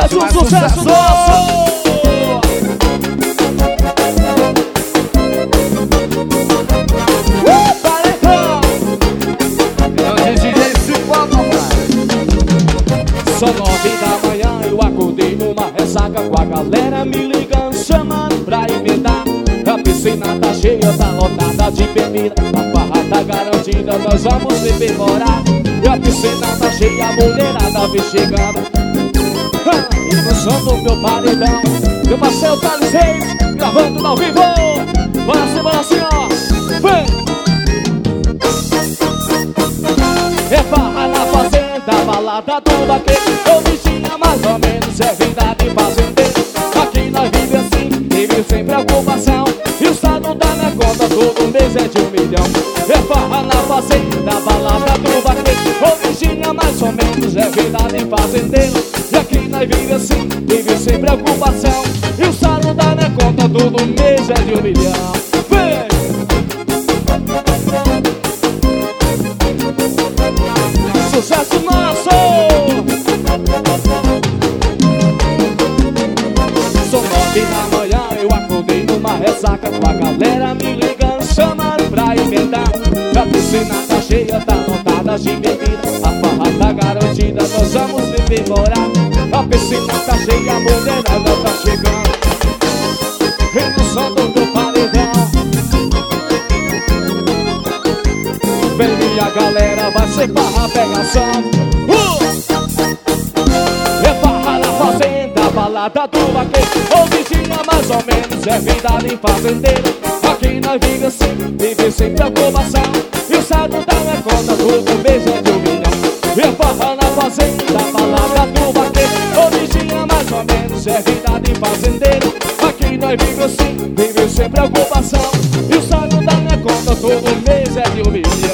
Mais um sucesso nosso! Só 9 da manhã eu acordei numa ressaca, com a galera me ligando, chamando pra emendar. A piscina tá cheia, tá lotada de bebida, a barra tá garantida, nós vamos beber morar. E a piscina tá cheia, a mulherada vem chegando. E no som do meu paredão, meu parceiro Thales Reis, gravando ao vivo. Bora assim, ó. Vem! É farra na fazenda, balada do vaqueiro, ou bichinha mais ou menos, é vida de fazendeiro. Aqui nós vive assim, vive sem preocupação, e o saldo da minha conta todo mês é de 1 milhão. É farra na fazenda, balada do vaqueiro, ou bichinha mais ou menos, é vida de fazendeiro. E aqui nós vive assim, vive sem preocupação, e o saldo da minha conta todo mês é de 1 milhão. Vem! Sucesso nosso! São 9 da manhã, eu acordei numa ressaca, com a galera me ligando, chamando pra emendar. A piscina tá cheia, tá lotada de bebida, a farra tá garantida, nós vamos beber morar. A piscina tá cheia, a mulherada tá chegando. E no som do paredão, vem minha galera, vai ser farra, pegação. É farra na fazenda, balada do vaqueiro, ou bichinha mais ou menos, é vida de fazendeiro. Aqui nós vive assim, vive sem preocupação, e o saldo da minha conta todo mês é de 1 milhão. É farra na fazenda, balada do vaqueiro, ou bichinha mais ou menos, é vida de fazendeiro. Aqui nós vive assim, vive sem preocupação, e o saldo da minha conta todo mês é de 1 milhão.